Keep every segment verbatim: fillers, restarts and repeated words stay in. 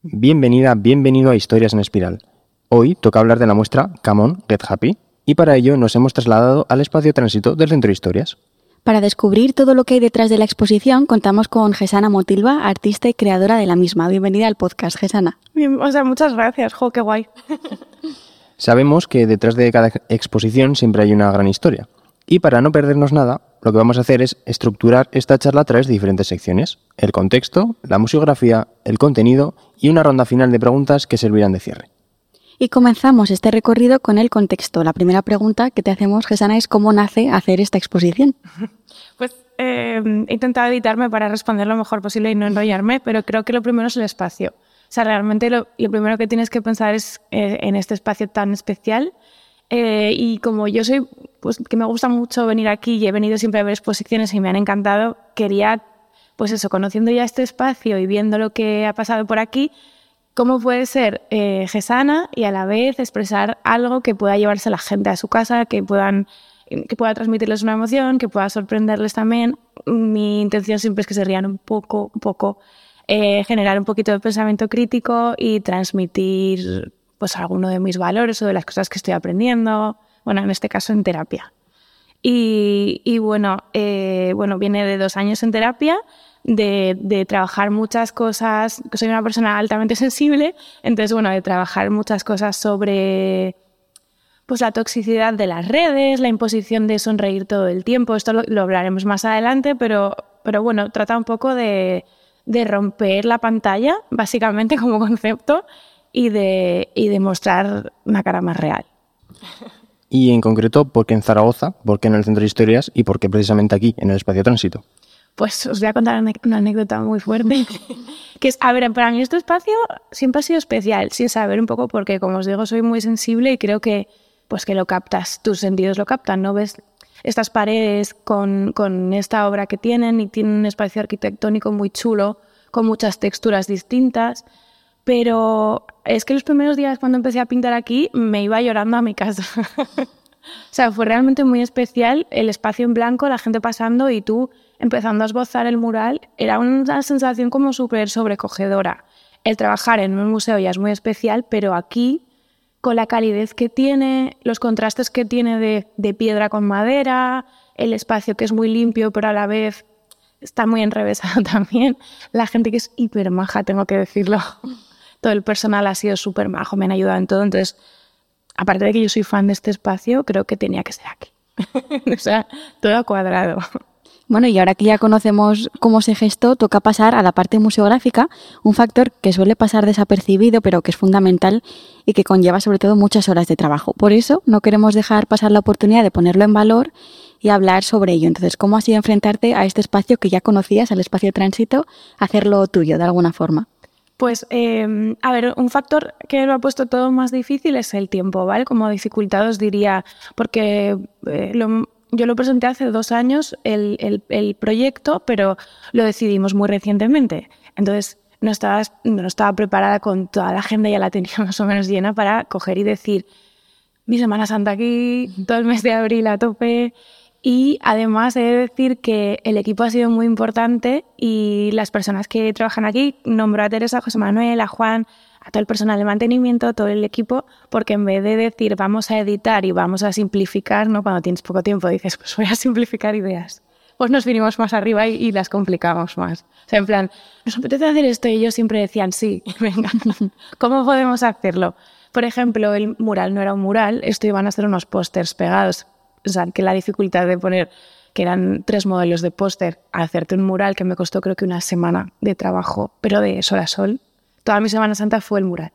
Bienvenida, bienvenido a Historias en Espiral. Hoy toca hablar de la muestra Come On, Get Happy, y para ello nos hemos trasladado al espacio tránsito del Centro de Historias. Para descubrir todo lo que hay detrás de la exposición, contamos con Gesana Motilva, artista y creadora de la misma. Bienvenida al podcast, Gesana. Bien, o sea, muchas gracias, jo, qué guay. Sabemos que detrás de cada exposición siempre hay una gran historia. Y para no perdernos nada, lo que vamos a hacer es estructurar esta charla a través de diferentes secciones: el contexto, la museografía, el contenido y una ronda final de preguntas que servirán de cierre. Y comenzamos este recorrido con el contexto. La primera pregunta que te hacemos, Gesana, es ¿cómo nace hacer esta exposición? Pues eh, he intentado editarme para responder lo mejor posible y no enrollarme, pero creo que lo primero es el espacio. O sea, realmente lo, lo primero que tienes que pensar es eh, en este espacio tan especial. Eh, y como yo soy, pues que me gusta mucho venir aquí y he venido siempre a ver exposiciones y me han encantado, quería, pues eso, conociendo ya este espacio y viendo lo que ha pasado por aquí, cómo puede ser eh, Gesana y a la vez expresar algo que pueda llevarse a la gente a su casa, que puedan, que pueda transmitirles una emoción, que pueda sorprenderles también. Mi intención siempre es que se rían un poco, un poco, eh, generar un poquito de pensamiento crítico y transmitir pues alguno de mis valores o de las cosas que estoy aprendiendo, bueno, en este caso en terapia. Y, y bueno, eh, bueno, viene de dos años en terapia, de, de trabajar muchas cosas, que soy una persona altamente sensible, entonces, bueno, de trabajar muchas cosas sobre pues la toxicidad de las redes, la imposición de sonreír todo el tiempo. Esto lo, lo hablaremos más adelante, pero, pero bueno, trata un poco de, de romper la pantalla, básicamente, como concepto, y de, y de mostrar una cara más real. Y en concreto, ¿por qué en Zaragoza? ¿Por qué en el Centro de Historias? ¿Y por qué precisamente aquí, en el espacio tránsito? Pues os voy a contar una anécdota muy fuerte. Que es, a ver, para mí este espacio siempre ha sido especial, sin saber un poco por qué. Como os digo, soy muy sensible y creo que, pues que lo captas, tus sentidos lo captan, ¿no? Ves estas paredes con, con esta obra que tienen y tienen un espacio arquitectónico muy chulo, con muchas texturas distintas. Pero es que los primeros días cuando empecé a pintar aquí me iba llorando a mi casa. O sea, fue realmente muy especial el espacio en blanco, la gente pasando y tú empezando a esbozar el mural. Era una sensación como súper sobrecogedora. El trabajar en un museo ya es muy especial, pero aquí, con la calidez que tiene, los contrastes que tiene de, de piedra con madera, el espacio que es muy limpio pero a la vez está muy enrevesado también, la gente que es hiper maja, tengo que decirlo. Todo el personal ha sido súper majo, me han ayudado en todo. Entonces, aparte de que yo soy fan de este espacio, creo que tenía que ser aquí. O sea, todo cuadrado. Bueno, y ahora que ya conocemos cómo se gestó, toca pasar a la parte museográfica, un factor que suele pasar desapercibido, pero que es fundamental y que conlleva sobre todo muchas horas de trabajo. Por eso no queremos dejar pasar la oportunidad de ponerlo en valor y hablar sobre ello. Entonces, ¿cómo ha sido enfrentarte a este espacio que ya conocías, al espacio tránsito, hacerlo tuyo de alguna forma? Pues, eh, a ver, un factor que lo ha puesto todo más difícil es el tiempo, ¿vale? Como dificultad os diría, porque eh, lo, yo lo presenté hace dos años, el, el, el proyecto, pero lo decidimos muy recientemente. Entonces, no estaba, no estaba preparada con toda la agenda, ya la tenía más o menos llena para coger y decir mi Semana Santa aquí, todo el mes de abril a tope. Y además he de decir que el equipo ha sido muy importante y las personas que trabajan aquí, nombro a Teresa, a José Manuel, a Juan, a todo el personal de mantenimiento, todo el equipo, porque en vez de decir vamos a editar y vamos a simplificar, ¿no? Cuando tienes poco tiempo dices pues voy a simplificar ideas, pues nos vinimos más arriba y, y las complicamos más. O sea, en plan, nos apetece hacer esto y ellos siempre decían sí, venga, ¿cómo podemos hacerlo? Por ejemplo, el mural no era un mural, esto iban a ser unos pósters pegados. O sea, que la dificultad de poner, que eran tres modelos de póster, a hacerte un mural que me costó creo que una semana de trabajo, pero de sol a sol. Toda mi Semana Santa fue el mural.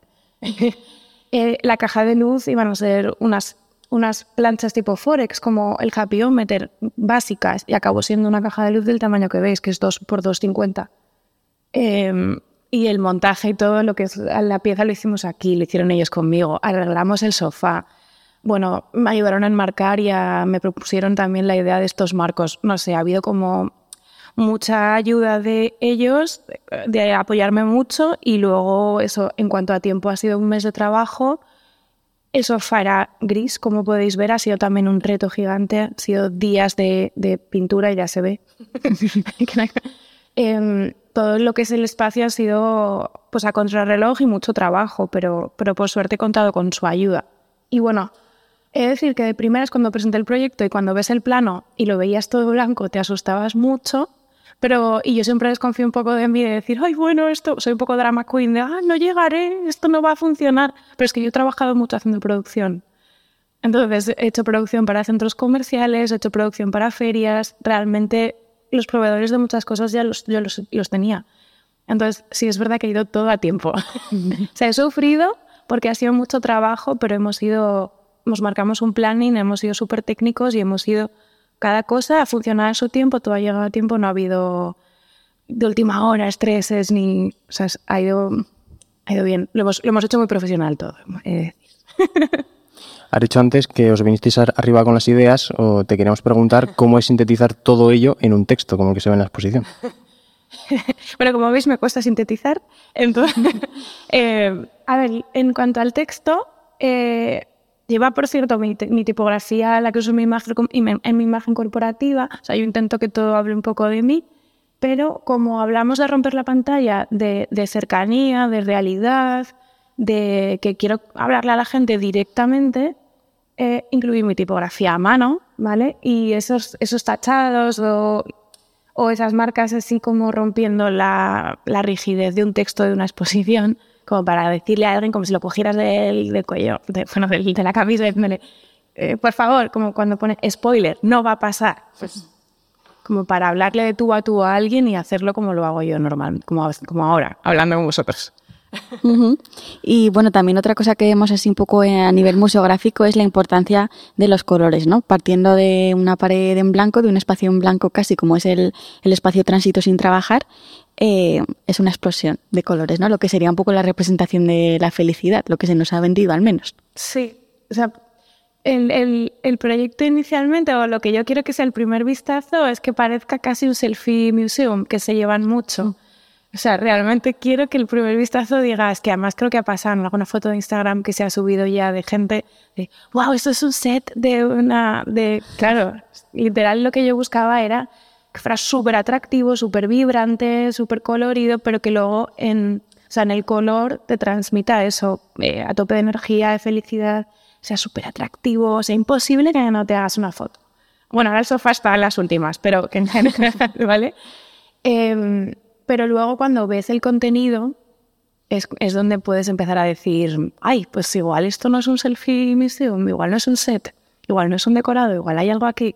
eh, la caja de luz iban a ser unas, unas planchas tipo Forex, como el Happyometer, básicas, y acabó siendo una caja de luz del tamaño que veis, que es dos por dos cincuenta. Eh, y el montaje y todo lo que es la pieza lo hicimos aquí, lo hicieron ellos conmigo. Arreglamos el sofá. Bueno, me ayudaron a enmarcar y a, me propusieron también la idea de estos marcos. No sé, ha habido como mucha ayuda de ellos, de apoyarme mucho y luego eso, en cuanto a tiempo, ha sido un mes de trabajo. El sofá era gris, como podéis ver, ha sido también un reto gigante, han sido días de, de pintura y ya se ve. eh, todo lo que es el espacio ha sido pues a contrarreloj y mucho trabajo, pero, pero por suerte he contado con su ayuda. Y bueno, he de decir que de primeras cuando presenté el proyecto y cuando ves el plano y lo veías todo blanco te asustabas mucho, pero y yo siempre desconfío un poco de mí de decir, ay, bueno, esto, soy un poco drama queen, de, ah, no llegaré, esto no va a funcionar. Pero es que yo he trabajado mucho haciendo producción. Entonces he hecho producción para centros comerciales, he hecho producción para ferias, realmente los proveedores de muchas cosas ya los, yo los, los tenía. Entonces sí es verdad que he ido todo a tiempo. O sea, he sufrido porque ha sido mucho trabajo, pero hemos ido, nos marcamos un planning, hemos sido súper técnicos y hemos ido, cada cosa ha funcionado a su tiempo, todo ha llegado a tiempo, no ha habido de última hora estreses ni, o sea, ha ido, ha ido bien. Lo hemos, lo hemos hecho muy profesional todo. Eh. Has dicho antes que os vinisteis arriba con las ideas, o te queríamos preguntar cómo es sintetizar todo ello en un texto, como el que se ve en la exposición. Bueno, como veis me cuesta sintetizar. Entonces, eh, a ver, en cuanto al texto, eh, lleva, por cierto, mi, mi tipografía, la que uso en mi, imagen, en mi imagen corporativa. O sea, yo intento que todo hable un poco de mí, pero como hablamos de romper la pantalla, de, de cercanía, de realidad, de que quiero hablarle a la gente directamente, eh, incluí mi tipografía a mano, ¿vale? Y esos, esos tachados o, o esas marcas así como rompiendo la, la rigidez de un texto de una exposición, como para decirle a alguien como si lo cogieras del, del cuello, de, bueno, de, de la camisa, diciéndole, eh, por favor, como cuando pone spoiler, no va a pasar. Pues, como para hablarle de tú a tú a alguien y hacerlo como lo hago yo normal, como, como ahora, hablando con vosotros. Uh-huh. Y bueno, también otra cosa que vemos así un poco a nivel museográfico es la importancia de los colores, ¿no? Partiendo de una pared en blanco, de un espacio en blanco casi como es el, el espacio tránsito sin trabajar, eh, es una explosión de colores, ¿no? Lo que sería un poco la representación de la felicidad, lo que se nos ha vendido al menos. Sí, o sea, el, el, el proyecto inicialmente, o lo que yo quiero que sea el primer vistazo, es que parezca casi un selfie museum, que se llevan mucho. Mm. O sea, realmente quiero que el primer vistazo diga, es que además creo que ha pasado en alguna foto de Instagram que se ha subido ya de gente de, wow, esto es un set de una, de, claro, literal lo que yo buscaba era que fuera súper atractivo, súper vibrante, súper colorido, pero que luego en, o sea, en el color te transmita eso, eh, a tope de energía, de felicidad, sea súper atractivo, o sea imposible que no te hagas una foto. Bueno, ahora el sofá está en las últimas, pero que en general, ¿vale? Eh, Pero luego cuando ves el contenido es, es donde puedes empezar a decir, ay, pues igual esto no es un selfie museum, igual no es un set, igual no es un decorado, igual hay algo aquí.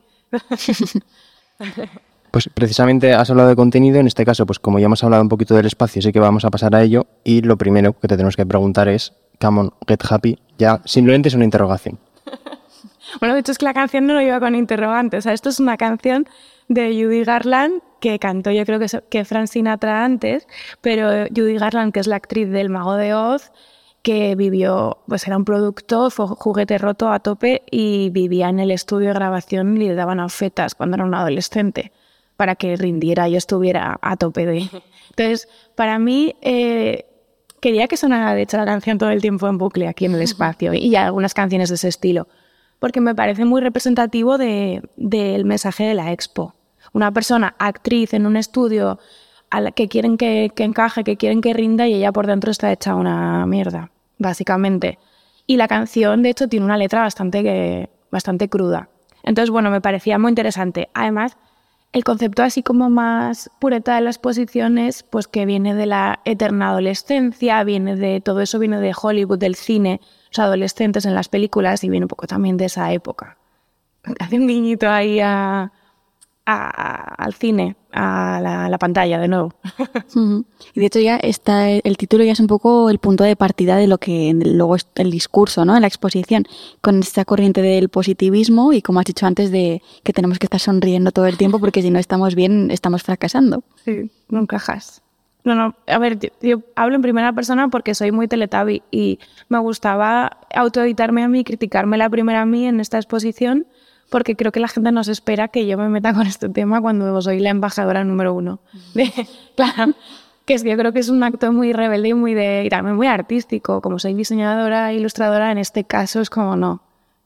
Pues precisamente has hablado de contenido, en este caso, pues como ya hemos hablado un poquito del espacio, sí que vamos a pasar a ello, y lo primero que te tenemos que preguntar es, come on, get happy, ya simplemente es una interrogación. Bueno, de hecho es que la canción no lo iba con interrogantes, o sea, esto es una canción de Judy Garland que cantó yo creo que, que Frank Sinatra antes, pero Judy Garland, que es la actriz del Mago de Oz, que vivió, pues era un producto, fue juguete roto a tope y vivía en el estudio de grabación y le daban anfetas cuando era un adolescente para que rindiera y estuviera a tope de... Entonces, para mí, eh, quería que sonara de hecho la canción todo el tiempo en bucle aquí en el espacio y algunas canciones de ese estilo, porque me parece muy representativo de, del mensaje de la expo. Una persona, actriz en un estudio a la que quieren que, que encaje, que quieren que rinda y ella por dentro está hecha una mierda, básicamente. Y la canción, de hecho, tiene una letra bastante, que, bastante cruda. Entonces, bueno, me parecía muy interesante. Además, el concepto así como más pureta de las exposiciones, pues que viene de la eterna adolescencia, viene de todo eso, viene de Hollywood, del cine, los adolescentes en las películas y viene un poco también de esa época. Hace un guiñito ahí a... A, a, al cine, a la, a la pantalla de nuevo. Uh-huh. Y de hecho ya está, el título ya es un poco el punto de partida de lo que luego es el discurso, ¿no? En la exposición, con esta corriente del positivismo y como has dicho antes de que tenemos que estar sonriendo todo el tiempo porque si no estamos bien estamos fracasando. Sí, no encajas. No, no, a ver, yo, yo hablo en primera persona porque soy muy Teletubby y me gustaba autoeditarme a mí, criticarme la primera a mí en esta exposición, porque creo que la gente nos espera que yo me meta con este tema cuando soy la embajadora número uno. De, claro, que es que yo creo que es un acto muy rebelde y, muy de, y también muy artístico. Como soy diseñadora e ilustradora, en este caso es como no.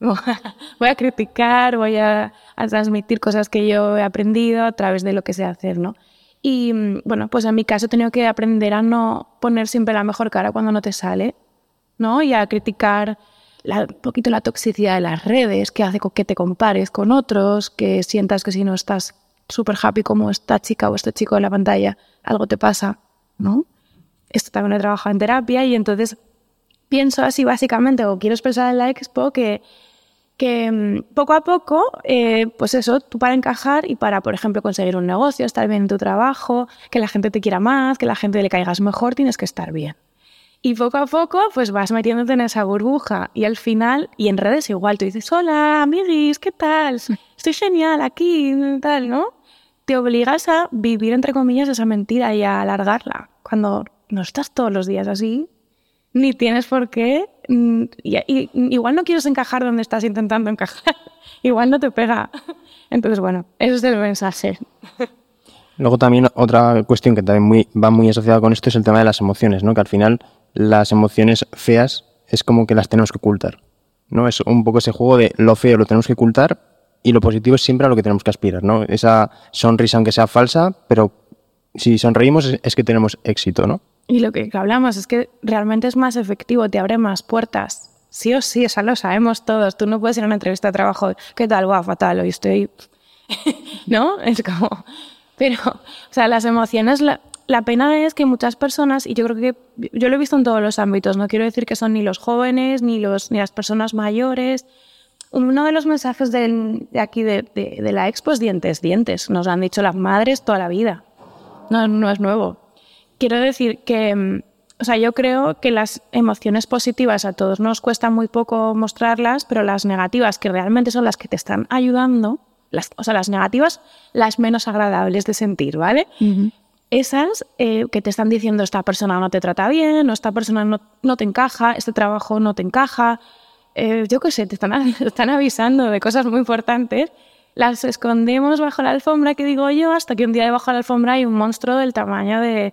Voy a criticar, voy a, a transmitir cosas que yo he aprendido a través de lo que sé hacer, ¿no? Y bueno, pues en mi caso he tenido que aprender a no poner siempre la mejor cara cuando no te sale, ¿no? Y a criticar la, un poquito la toxicidad de las redes, que hace que te compares con otros, que sientas que si no estás súper happy como esta chica o este chico en la pantalla, algo te pasa, ¿no? Esto también he trabajado en terapia y entonces pienso así básicamente, o quiero expresar en la expo, que que poco a poco, eh, pues eso, tú para encajar y para, por ejemplo, conseguir un negocio, estar bien en tu trabajo, que la gente te quiera más, que la gente le caigas mejor, tienes que estar bien. Y poco a poco, pues vas metiéndote en esa burbuja y al final, y en redes igual, tú dices, hola, amiguis, ¿qué tal? Estoy genial aquí, tal, ¿no? Te obligas a vivir, entre comillas, esa mentira y a alargarla. Cuando no estás todos los días así, ni tienes por qué. Y, y, igual no quieres encajar donde estás intentando encajar. Igual no te pega. Entonces, bueno, eso es el mensaje. Luego también otra cuestión que también muy, va muy asociada con esto es el tema de las emociones, ¿no? Que al final las emociones feas es como que las tenemos que ocultar, ¿no? Es un poco ese juego de lo feo lo tenemos que ocultar y lo positivo es siempre a lo que tenemos que aspirar, ¿no? Esa sonrisa aunque sea falsa, pero si sonreímos es, es que tenemos éxito, ¿no? Y lo que hablamos es que realmente es más efectivo, te abre más puertas. Sí o sí, eso lo sabemos todos. Tú no puedes ir a una entrevista de trabajo, ¿qué tal? Guau, fatal, hoy estoy... ¿No? Es como... Pero, o sea, las emociones... La, la pena es que muchas personas, y yo creo que... Yo lo he visto en todos los ámbitos, no quiero decir que son ni los jóvenes, ni, los, ni las personas mayores. Uno de los mensajes de, de aquí de, de, de la expo es dientes, dientes. Nos han dicho las madres toda la vida. No, no es nuevo. Quiero decir que, o sea, yo creo que las emociones positivas a todos nos cuesta muy poco mostrarlas, pero las negativas, que realmente son las que te están ayudando, las, o sea, las negativas, las menos agradables de sentir, ¿vale? Uh-huh. Esas eh, que te están diciendo esta persona no te trata bien, o esta persona no, no te encaja, este trabajo no te encaja, eh, yo qué sé, te están, te están avisando de cosas muy importantes, las escondemos bajo la alfombra, que digo yo, hasta que un día debajo de la alfombra hay un monstruo del tamaño de...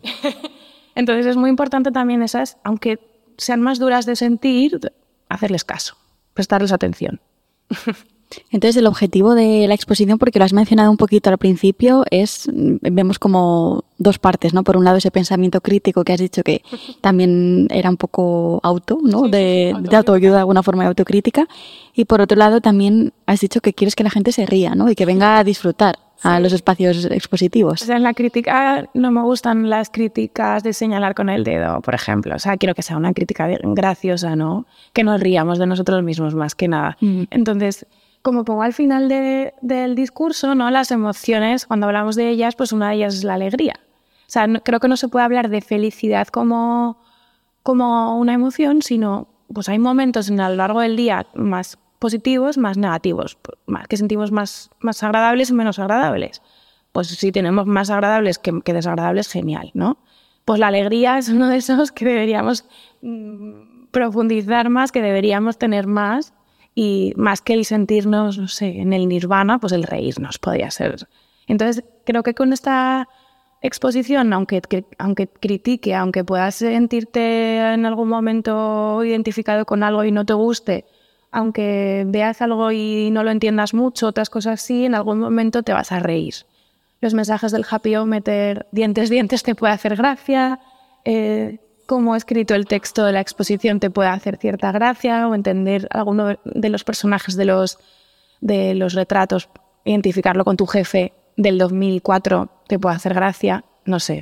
Entonces es muy importante también esas, aunque sean más duras de sentir, hacerles caso, prestarles atención. Entonces el objetivo de la exposición, porque lo has mencionado un poquito al principio, es, vemos como dos partes, ¿no? Por un lado ese pensamiento crítico que has dicho que también era un poco auto, ¿no? Sí, de, sí, sí, de autoayuda, de alguna forma de autocrítica. Y por otro lado también has dicho que quieres que la gente se ría, ¿no? Y que venga a disfrutar a sí. los espacios expositivos. O sea, en la crítica no me gustan las críticas de señalar con el dedo, por ejemplo. O sea, quiero que sea una crítica graciosa, ¿no? Que nos riamos de nosotros mismos más que nada. Mm. Entonces, como pongo al final de, del discurso, ¿no? Las emociones, cuando hablamos de ellas, pues una de ellas es la alegría. O sea, no, creo que no se puede hablar de felicidad como, como una emoción, sino pues hay momentos en a lo largo del día más positivos, más negativos, más, que sentimos más, más agradables y menos agradables. Pues si tenemos más agradables que, que desagradables, genial, ¿no? Pues la alegría es uno de esos que deberíamos mmm, profundizar más, que deberíamos tener más, y más que el sentirnos, no sé, en el nirvana, pues el reírnos podría ser. Entonces, creo que con esta exposición, aunque, que, aunque critique, aunque puedas sentirte en algún momento identificado con algo y no te guste, aunque veas algo y no lo entiendas mucho, otras cosas sí, en algún momento te vas a reír. Los mensajes del Happy Meter, dientes, dientes, te puede hacer gracia. Eh, cómo he escrito el texto de la exposición te puede hacer cierta gracia, o entender alguno de los personajes de los, de los retratos, identificarlo con tu jefe del dos mil cuatro te puede hacer gracia, no sé.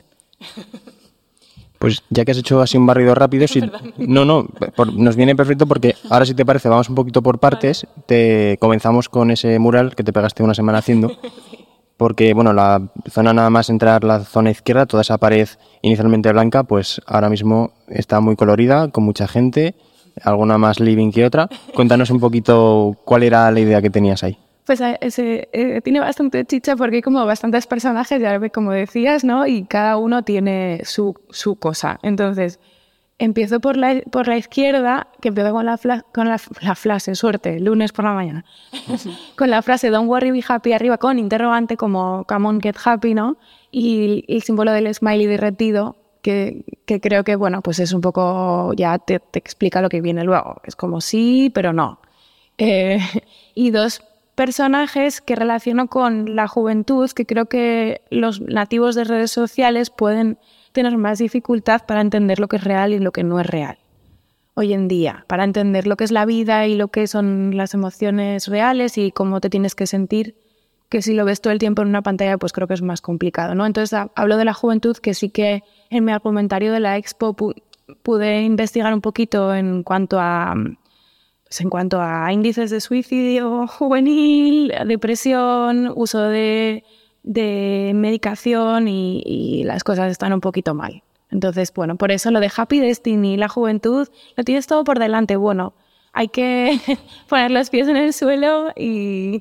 Pues ya que has hecho así un barrido rápido, si... no, no, por, nos viene perfecto porque ahora, si te parece, vamos un poquito por partes. Te comenzamos con ese mural que te pegaste una semana haciendo, porque bueno, la zona nada más entrar la zona izquierda, toda esa pared inicialmente blanca, pues ahora mismo está muy colorida, con mucha gente, alguna más living que otra. Cuéntanos un poquito cuál era la idea que tenías ahí. Pues ese, eh, tiene bastante chicha porque hay como bastantes personajes, ya como decías, ¿no? Y cada uno tiene su, su cosa. Entonces, empiezo por la, por la izquierda, que empiezo con la, fla, con la, la frase, suerte, lunes por la mañana, con la frase don't worry, be happy arriba, con interrogante como come on, get happy, ¿no? Y el símbolo del smiley derretido, que, que creo que, bueno, pues es un poco, ya te, te explica lo que viene luego. Es como sí, pero no. Eh, y dos personajes que relaciono con la juventud, que creo que los nativos de redes sociales pueden tener más dificultad para entender lo que es real y lo que no es real hoy en día, para entender lo que es la vida y lo que son las emociones reales y cómo te tienes que sentir, que si lo ves todo el tiempo en una pantalla, pues creo que es más complicado, ¿no? Entonces hablo de la juventud, que sí que en mi argumentario de la expo pu- pude investigar un poquito en cuanto a, pues en cuanto a índices de suicidio juvenil, depresión, uso de, de medicación y, y las cosas están un poquito mal. Entonces, bueno, por eso lo de Happy Destiny, la juventud, lo tienes todo por delante. Bueno, hay que poner los pies en el suelo y,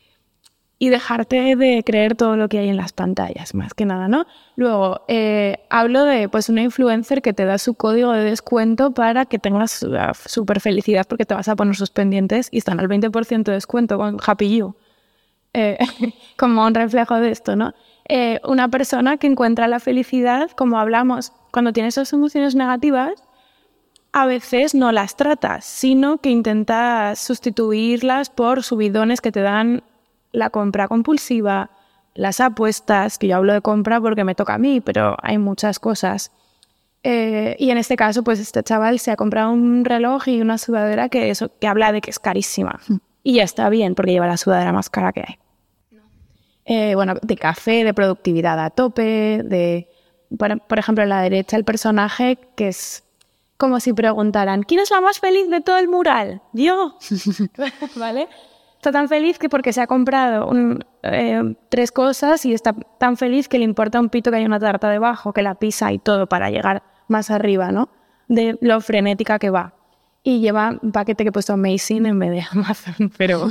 y dejarte de creer todo lo que hay en las pantallas, más que nada, ¿no? Luego, eh, hablo de pues una influencer que te da su código de descuento para que tengas uh, súper felicidad porque te vas a poner sus pendientes y están al veinte por ciento de descuento con Happy You. Eh, como un reflejo de esto, ¿no? Eh, una persona que encuentra la felicidad, como hablamos, cuando tienes esas emociones negativas, a veces no las tratas, sino que intentas sustituirlas por subidones que te dan la compra compulsiva, las apuestas, que yo hablo de compra porque me toca a mí, pero hay muchas cosas. Eh, y en este caso, pues este chaval se ha comprado un reloj y una sudadera que, eso, que habla de que es carísima. Y ya está bien, porque lleva la sudadera más cara que hay. Eh, bueno, de café, de productividad a tope, de, por, por ejemplo, a la derecha el personaje que es como si preguntaran, ¿quién es la más feliz de todo el mural? Yo, ¿vale? Está tan feliz que porque se ha comprado un, eh, tres cosas y está tan feliz que le importa un pito que hay una tarta debajo, que la pisa y todo para llegar más arriba, ¿no? De lo frenética que va. Y lleva un paquete que he puesto Amazing en vez de Amazon, pero...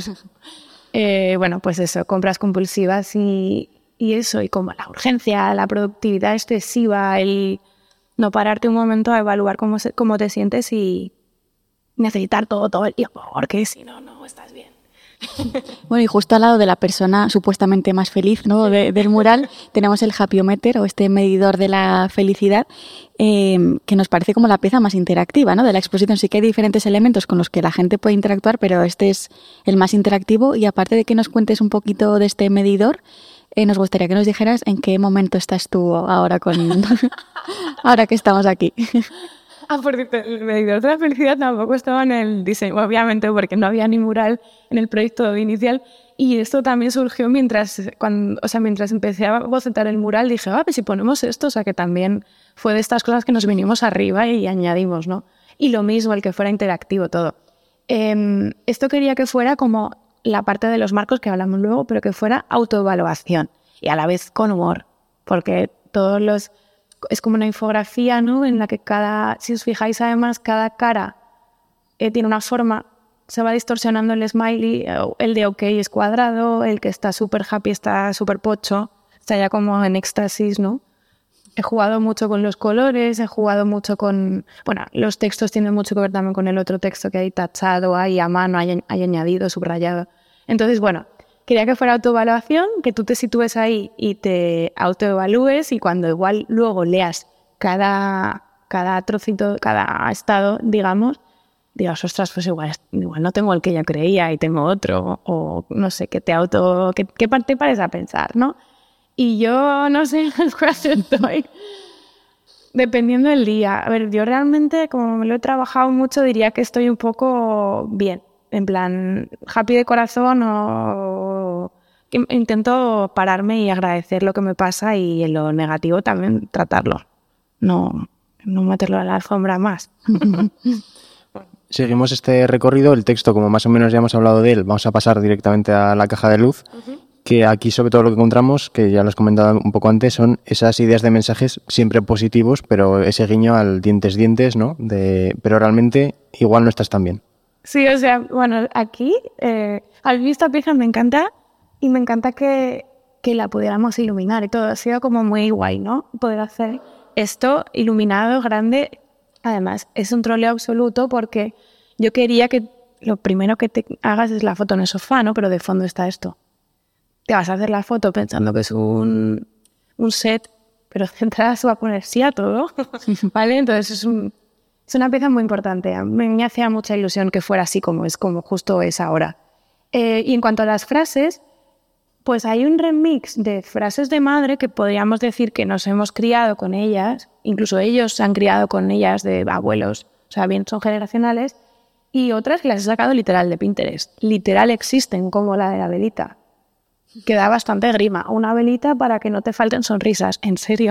Eh, bueno, pues eso, compras compulsivas y, y eso, y como la urgencia, la productividad excesiva, el no pararte un momento a evaluar cómo, se, cómo te sientes y necesitar todo, todo el tiempo, porque si no, no estás bien. Bueno, y justo al lado de la persona supuestamente más feliz, ¿no? de, del mural, tenemos el Happyometer, o este medidor de la felicidad, eh, que nos parece como la pieza más interactiva, ¿no? De la exposición. Sí que hay diferentes elementos con los que la gente puede interactuar, pero este es el más interactivo. Y aparte de que nos cuentes un poquito de este medidor, eh, nos gustaría que nos dijeras en qué momento estás tú ahora con ahora que estamos aquí. Ah, por cierto, el medidor de la felicidad tampoco estaba en el diseño, obviamente, porque no había ni mural en el proyecto inicial. Y esto también surgió mientras, cuando, o sea, mientras empecé a bocetar el mural, dije, ah, pues si ponemos esto, o sea, que también fue de estas cosas que nos vinimos arriba y añadimos, ¿no? Y lo mismo, el que fuera interactivo todo. Eh, esto quería que fuera como la parte de los marcos que hablamos luego, pero que fuera autoevaluación y a la vez con humor, porque todos los... Es como una infografía, ¿no? En la que cada, si os fijáis además, cada cara eh, tiene una forma, se va distorsionando el smiley, el de OK es cuadrado, el que está súper happy está súper pocho, está ya como en éxtasis, ¿no? He jugado mucho con los colores, he jugado mucho con... Bueno, los textos tienen mucho que ver también con el otro texto que hay tachado, hay a mano, hay, hay añadido, subrayado. Entonces, bueno... Quería que fuera autoevaluación, que tú te sitúes ahí y te autoevalúes y cuando igual luego leas cada, cada trocito, cada estado, digamos, digas, ostras, pues igual, igual no tengo el que yo creía y tengo otro, o no sé, que te auto... ¿Qué, qué parte pares a pensar, no? Y yo no sé en cuál estoy, dependiendo del día. A ver, yo realmente, como me lo he trabajado mucho, diría que estoy un poco bien. En plan, happy de corazón o... Intento pararme y agradecer lo que me pasa y en lo negativo también tratarlo. No, no meterlo a la alfombra más. Seguimos este recorrido, el texto, como más o menos ya hemos hablado de él, vamos a pasar directamente a la caja de luz, uh-huh. Que aquí sobre todo lo que encontramos, que ya lo has comentado un poco antes, son esas ideas de mensajes siempre positivos, pero ese guiño al dientes dientes, ¿no? De, pero realmente igual no estás tan bien. Sí, o sea, bueno, aquí, eh, al mí esta pieza me encanta y me encanta que, que la pudiéramos iluminar y todo. Ha sido como muy guay, ¿no? Poder hacer esto iluminado, grande. Además, es un troleo absoluto porque yo quería que lo primero que te hagas es la foto en el sofá, ¿no? Pero de fondo está esto. Te vas a hacer la foto pensando que es un, un set, pero de entrada se va a poner sí a todo, ¿vale? Entonces es un... Es una pieza muy importante. A mí me hacía mucha ilusión que fuera así como es, como justo es ahora. Eh, y en cuanto a las frases, pues hay un remix de frases de madre que podríamos decir que nos hemos criado con ellas, incluso ellos se han criado con ellas de abuelos, o sea, bien son generacionales, y otras que las he sacado literal de Pinterest. Literal existen, como la de la velita, que da bastante grima. Una velita para que no te falten sonrisas, en serio.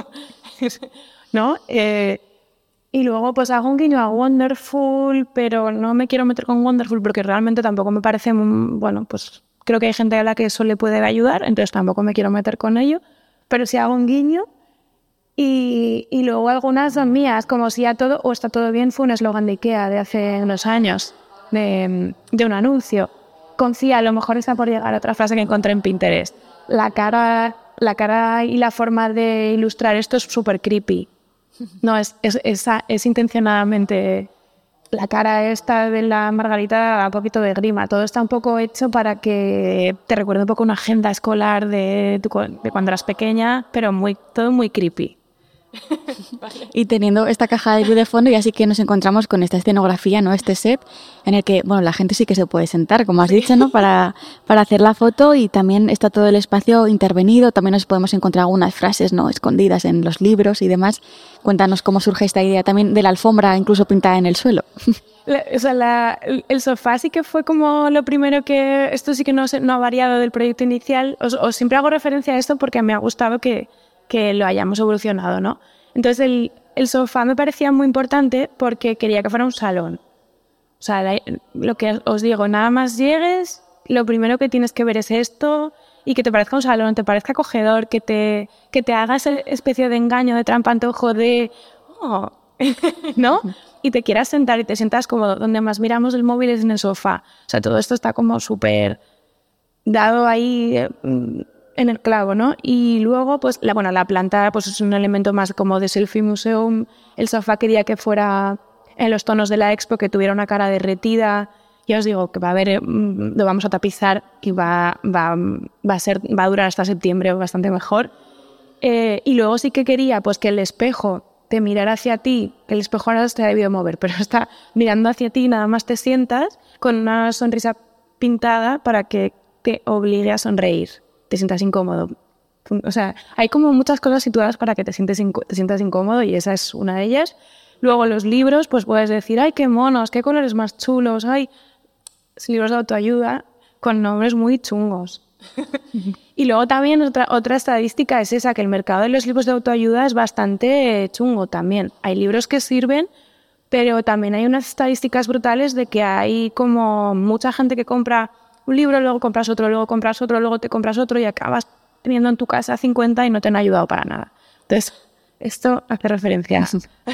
¿No? Eh, y luego pues hago un guiño a Wonderful, pero no me quiero meter con Wonderful porque realmente tampoco me parece, bueno, pues creo que hay gente a la que eso le puede ayudar, entonces tampoco me quiero meter con ello, pero sí hago un guiño. Y, y luego algunas son mías, como si ya todo o está todo bien, fue un eslogan de IKEA de hace unos años, de, de un anuncio. Confía, a lo mejor está por llegar a otra frase que encontré en Pinterest. La cara, la cara y la forma de ilustrar esto es súper creepy. No, es, es, es, es intencionadamente... La cara esta de la Margarita da un poquito de grima. Todo está un poco hecho para que te recuerde un poco una agenda escolar de, de cuando eras pequeña, pero muy, todo muy creepy. Vale. Y teniendo esta caja de luz de fondo, y así que nos encontramos con esta escenografía, ¿no? Este set, en el que, bueno, la gente sí que se puede sentar, como has dicho, ¿no? Para, para hacer la foto, y también está todo el espacio intervenido. También nos podemos encontrar algunas frases, ¿no? Escondidas en los libros y demás. Cuéntanos cómo surge esta idea también de la alfombra, incluso pintada en el suelo. La, o sea, la, el sofá sí que fue como lo primero que... Esto sí que no, no ha variado del proyecto inicial. Os, os siempre hago referencia a esto porque me ha gustado que... que lo hayamos evolucionado, ¿no? Entonces el, el sofá me parecía muy importante porque quería que fuera un salón. O sea, la, lo que os digo, nada más llegues, lo primero que tienes que ver es esto y que te parezca un salón, te parezca acogedor, que te, que te haga esa especie de engaño, de trampa antojo, de... Oh, ¿no? Y te quieras sentar y te sientas cómodo. Donde más miramos el móvil es en el sofá. O sea, todo esto está como súper dado ahí... Eh, en el clavo, ¿no? Y luego, pues, la, bueno, la planta pues es un elemento más como de selfie museum. El sofá quería que fuera en los tonos de la expo, que tuviera una cara derretida. Ya os digo que va a haber, lo vamos a tapizar y va, va, va a ser, va a durar hasta septiembre bastante mejor. Eh, y luego sí que quería, pues, que el espejo te mirara hacia ti, que el espejo ahora se ha debido mover, pero está mirando hacia ti, nada más te sientas con una sonrisa pintada para que te obligue a sonreír. Te sientas incómodo. O sea, hay como muchas cosas situadas para que te, sientes inc- te sientas incómodo y esa es una de ellas. Luego los libros, pues puedes decir, ay, qué monos, qué colores más chulos, ay, libros de autoayuda con nombres muy chungos. Y luego también otra, otra estadística es esa, que el mercado de los libros de autoayuda es bastante chungo también. Hay libros que sirven, pero también hay unas estadísticas brutales de que hay como mucha gente que compra un libro, luego compras otro, luego compras otro, luego te compras otro y acabas teniendo en tu casa cincuenta y no te han ayudado para nada. Entonces, esto hace referencia.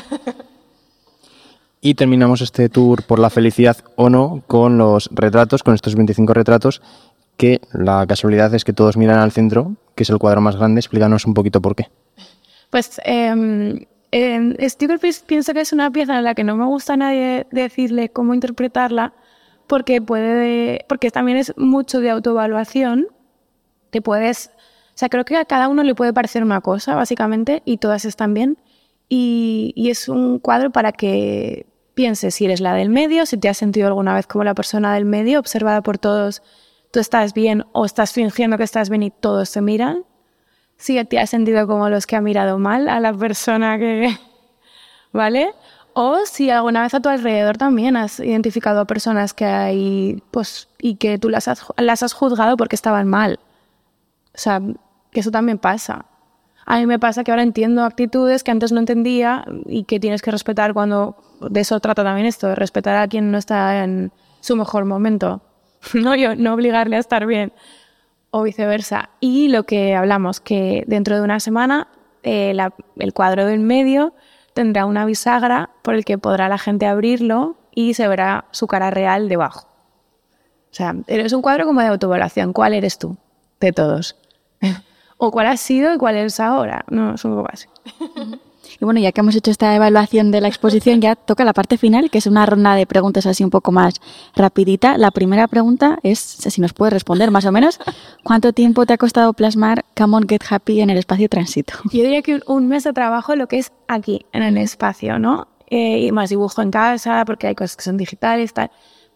Y terminamos este tour por la felicidad o no con los retratos, con estos veinticinco retratos, que la casualidad es que todos miran al centro, que es el cuadro más grande. Explícanos un poquito por qué. Pues eh, eh, Steve pienso que es una pieza en la que no me gusta a nadie decirle cómo interpretarla, porque puede, porque también es mucho de autoevaluación. Te puedes, o sea, creo que a cada uno le puede parecer una cosa, básicamente, y todas están bien. Y, y es un cuadro para que pienses si eres la del medio, si te has sentido alguna vez como la persona del medio, observada por todos, tú estás bien o estás fingiendo que estás bien y todos te miran. Si te has sentido como los que han mirado mal a la persona que... ¿Vale? O si alguna vez a tu alrededor también has identificado a personas que hay, pues, y que tú las has, las has juzgado porque estaban mal. O sea, que eso también pasa. A mí me pasa que ahora entiendo actitudes que antes no entendía y que tienes que respetar cuando... De eso trata también esto, de respetar a quien no está en su mejor momento. No, yo, no obligarle a estar bien. O viceversa. Y lo que hablamos, que dentro de una semana eh, la, el cuadro del medio tendrá una bisagra por el que podrá la gente abrirlo y se verá su cara real debajo. O sea, es un cuadro como de autoevaluación. ¿Cuál eres tú de todos? ¿O cuál has sido y cuál eres ahora? No, es un poco así. Y bueno, ya que hemos hecho esta evaluación de la exposición, ya toca la parte final, que es una ronda de preguntas así un poco más rapidita. La primera pregunta es, si nos puedes responder más o menos, ¿cuánto tiempo te ha costado plasmar Come On Get Happy en el espacio tránsito? Yo diría que un mes de trabajo lo que es aquí, en el espacio, ¿no? Eh, y más dibujo en casa, porque hay cosas que son digitales, tal.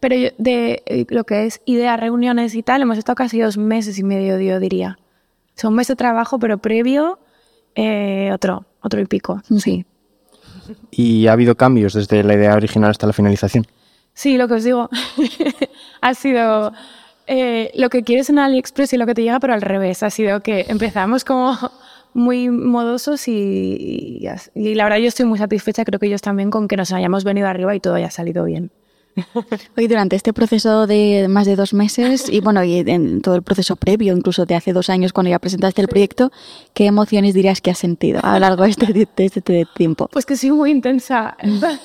Pero yo, de eh, lo que es ideas, reuniones y tal, hemos estado casi dos meses y medio, yo diría. O sea, un mes de trabajo, pero previo, eh, otro, otro y pico, sí. ¿Y ha habido cambios desde la idea original hasta la finalización? Sí, lo que os digo ha sido eh, lo que quieres en AliExpress y lo que te llega, pero al revés. Ha sido que empezamos como muy modosos y, y, y la verdad yo estoy muy satisfecha, creo que ellos también, con que nos hayamos venido arriba y todo haya salido bien. Hoy durante este proceso de más de dos meses y bueno, y en todo el proceso previo, incluso de hace dos años cuando ya presentaste el proyecto, ¿qué emociones dirías que has sentido a lo largo de este, de este tiempo? Pues que soy muy intensa.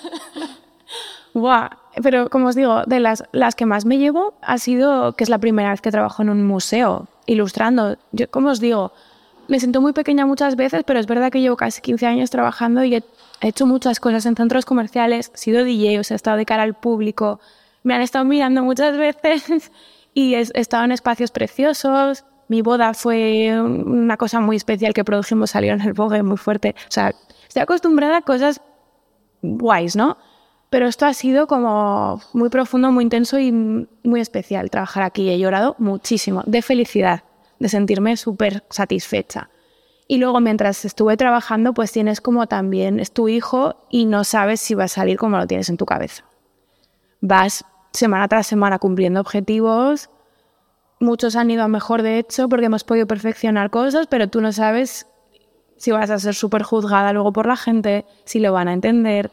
Wow. Pero como os digo, de las, las que más me llevo ha sido que es la primera vez que trabajo en un museo ilustrando. Yo, como os digo, me siento muy pequeña muchas veces, pero es verdad que llevo casi quince años trabajando y he He hecho muchas cosas en centros comerciales, he sido D J, o sea, he estado de cara al público, me han estado mirando muchas veces y he, he estado en espacios preciosos. Mi boda fue una cosa muy especial que produjimos, salió en el Vogue muy fuerte. O sea, estoy acostumbrada a cosas guays, ¿no? Pero esto ha sido como muy profundo, muy intenso y muy especial trabajar aquí. He llorado muchísimo, de felicidad, de sentirme súper satisfecha. Y luego, mientras estuve trabajando, pues tienes como también, es tu hijo y no sabes si va a salir como lo tienes en tu cabeza. Vas semana tras semana cumpliendo objetivos, muchos han ido a mejor de hecho porque hemos podido perfeccionar cosas, pero tú no sabes si vas a ser súper juzgada luego por la gente, si lo van a entender.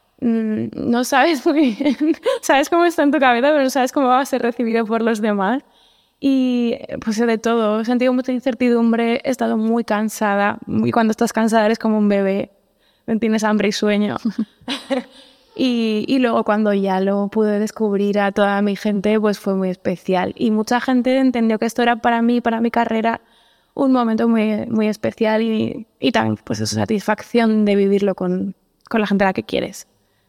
No sabes muy bien, sabes cómo está en tu cabeza, pero no sabes cómo va a ser recibido por los demás. Y pues de todo, he sentido mucha incertidumbre, he estado muy cansada y cuando estás cansada eres como un bebé, tienes hambre y sueño. y, y luego cuando ya lo pude descubrir a toda mi gente, pues fue muy especial. Y mucha gente entendió que esto era para mí, para mi carrera, un momento muy, muy especial y, y también pues esa satisfacción de vivirlo con, con la gente a la que quieres.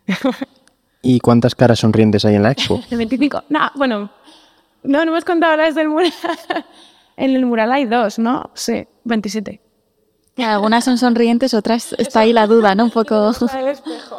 ¿Y cuántas caras sonrientes hay en la expo? ¿El veinticinco? No, bueno... No, no hemos contado las del mural. En el mural hay dos, ¿no? Sí, veintisiete. Algunas son sonrientes, otras está ahí la duda, ¿no? Un poco... El espejo.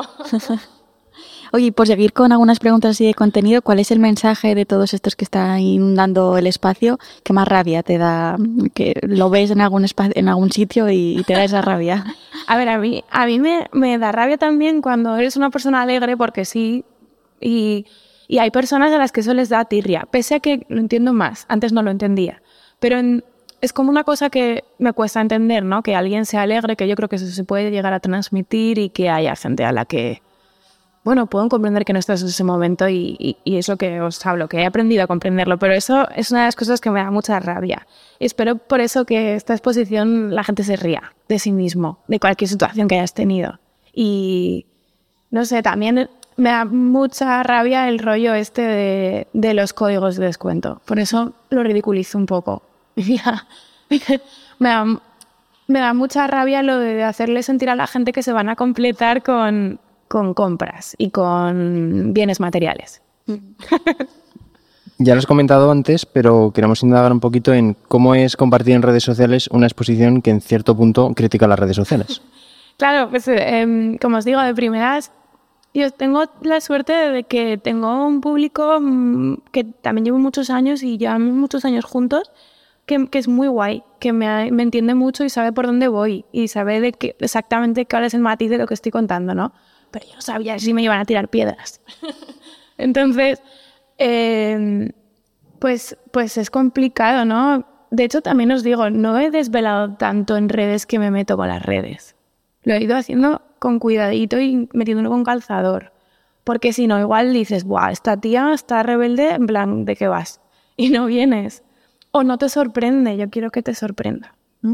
Oye, por seguir con algunas preguntas así de contenido, ¿cuál es el mensaje de todos estos que están inundando el espacio que más rabia te da? Que lo ves en algún espacio, en algún sitio y, y te da esa rabia. A ver, a mí, a mí me, me da rabia también cuando eres una persona alegre, porque sí, y... Y hay personas a las que eso les da tirria, pese a que lo entiendo más, antes no lo entendía. Pero en, es como una cosa que me cuesta entender, ¿no? Que alguien sea alegre, que yo creo que eso se puede llegar a transmitir y que haya gente a la que, bueno, puedo comprender que no estás en ese momento y, y, y es lo que os hablo, que he aprendido a comprenderlo. Pero eso es una de las cosas que me da mucha rabia. Y espero por eso que esta exposición la gente se ría de sí mismo, de cualquier situación que hayas tenido. Y, no sé, también... Me da mucha rabia el rollo este de, de los códigos de descuento. Por eso lo ridiculizo un poco. me, da, me da mucha rabia lo de hacerle sentir a la gente que se van a completar con, con compras y con bienes materiales. Ya lo has comentado antes, pero queremos indagar un poquito en cómo es compartir en redes sociales una exposición que en cierto punto critica las redes sociales. Claro, pues eh, como os digo, de primeras... Yo tengo la suerte de que tengo un público que también llevo muchos años y llevamos muchos años juntos, que, que es muy guay, que me, me entiende mucho y sabe por dónde voy y sabe de qué, exactamente cuál es el matiz de lo que estoy contando, ¿no? Pero yo no sabía si me iban a tirar piedras. Entonces, eh, pues, pues es complicado, ¿no? De hecho, también os digo, no he desvelado tanto en redes que me meto con las redes. Lo he ido haciendo con cuidadito y metiéndolo con calzador. Porque si no, igual dices, ¡buah, esta tía está rebelde! En plan, ¿de qué vas? Y no vienes. O no te sorprende, yo quiero que te sorprenda. ¿Mm?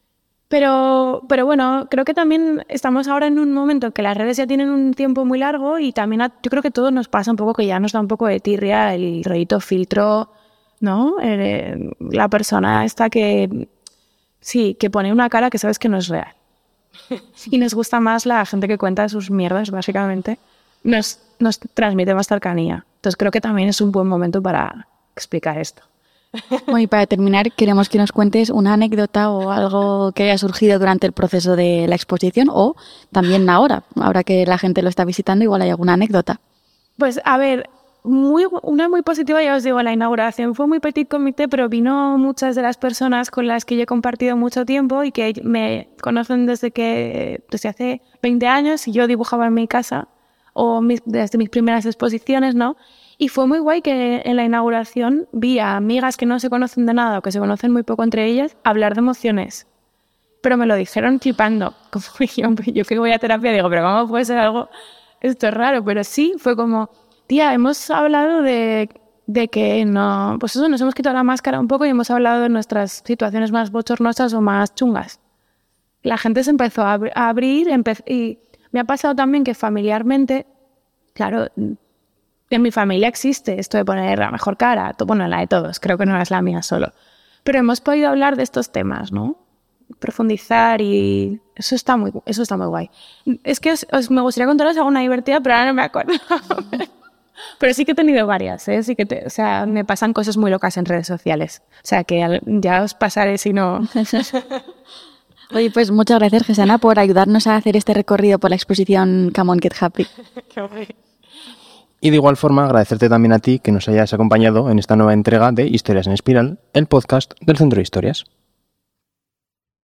Pero, pero bueno, creo que también estamos ahora en un momento en que las redes ya tienen un tiempo muy largo y también a, yo creo que a todos nos pasa un poco que ya nos da un poco de tirria el rollito filtro, ¿no? El, la persona esta que, sí, que pone una cara que sabes que no es real. Y nos gusta más la gente que cuenta sus mierdas, básicamente. Nos, nos transmite más cercanía. Entonces creo que también es un buen momento para explicar esto. Bueno, y para terminar, queremos que nos cuentes una anécdota o algo que haya surgido durante el proceso de la exposición o también ahora, ahora que la gente lo está visitando, igual hay alguna anécdota. Pues a ver, muy, una muy positiva, ya os digo, la inauguración fue muy petit comité, pero vino muchas de las personas con las que yo he compartido mucho tiempo y que me conocen desde que desde hace veinte años y yo dibujaba en mi casa o mis, desde mis primeras exposiciones, ¿no? Y fue muy guay que en la inauguración vi a amigas que no se conocen de nada o que se conocen muy poco entre ellas hablar de emociones. Pero me lo dijeron flipando. Como yo, yo que voy a terapia digo, pero ¿cómo puede ser algo? Esto es raro, pero sí, fue como, tía, hemos hablado de, de que no, pues eso, nos hemos quitado la máscara un poco y hemos hablado de nuestras situaciones más bochornosas o más chungas. La gente se empezó a, ab- a abrir empe- y me ha pasado también que familiarmente, claro, en mi familia existe esto de poner la mejor cara, bueno, la de todos, creo que no es la mía solo, pero hemos podido hablar de estos temas, ¿no? Profundizar y eso está muy eso está muy guay. Es que os, os me gustaría contaros alguna divertida, pero ahora no me acuerdo. Pero sí que he tenido varias, ¿eh? Sí que te, o sea, me pasan cosas muy locas en redes sociales. O sea, que ya os pasaré si no. Oye, pues muchas gracias, Gesana, por ayudarnos a hacer este recorrido por la exposición Come On Get Happy. Y de igual forma, agradecerte también a ti que nos hayas acompañado en esta nueva entrega de Historias en Espiral, el podcast del Centro de Historias.